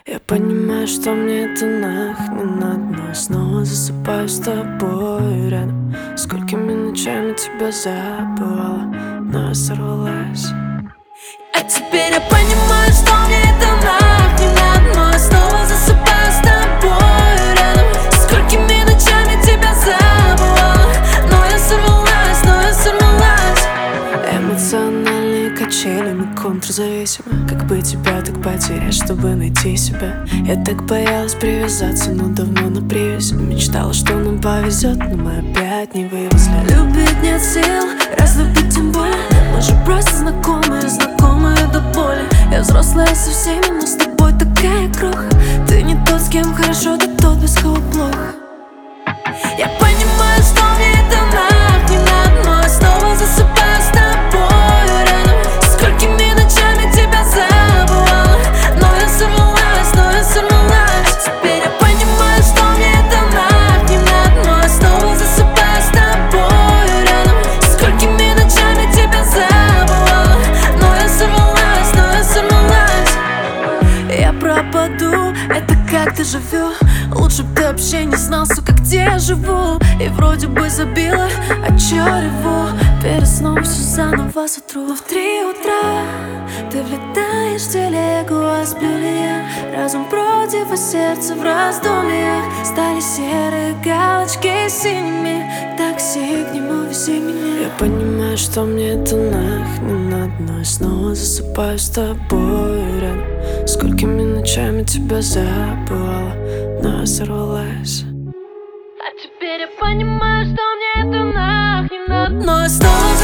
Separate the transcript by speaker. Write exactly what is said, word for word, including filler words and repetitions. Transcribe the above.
Speaker 1: Я понимаю, что мне это нах не надо, но я снова засыпаю с тобой рядом. Сколькими ночами тебя забывала, но я сорвалась.
Speaker 2: А теперь я понимаю, что мне это нах не надо, но я снова засыпаю с тобой рядом. Сколькими ночами тебя забывала, но я сорвалась, но я сорвалась.
Speaker 1: Эмоциональные качели, мы контрзависимы. Как бы тебя так потерять, чтобы найти себя? Я так боялась привязаться, но давно на привязи. Мечтала, что нам повезет, но мы опять не вывезли.
Speaker 2: Любить нет сил, разлюбить тем более. Мы же просто знакомые, знакомые до боли. Я взрослая со всеми, но с тобой такая кроха. Ты не тот, с кем хорошо, ты тот, без кого плохо. Я понимаю, что мне это нах не надо, но я снова засыпаю с тобой рядом. Сколькими ночами тебя забывала, но я сорвалась, но я сорвалась. Теперь я понимаю, что мне это нах не надо, но я снова засыпаю с тобой рядом. Сколькими ночами тебя забывала, но я сорвалась, но я сорвалась. Я пропаду, это как дежавю. Лучше б ты вообще не знал, сука, где я живу. И вроде бы забила, а чё реву? Перед сном все заново сотру. Но в три утра ты влетаешь в телегу, а сплю ли я? Разум против, а сердце в раздумьях. Стали серые галочки синими. Такси к нему вези меня.
Speaker 1: Я понимаю, что мне это нах не надо, но я снова засыпаю с тобой рядом. Сколькими ночами тебя забывала, но я сорвалась.
Speaker 2: А теперь я понимаю, что мне это нах не надо, но я снова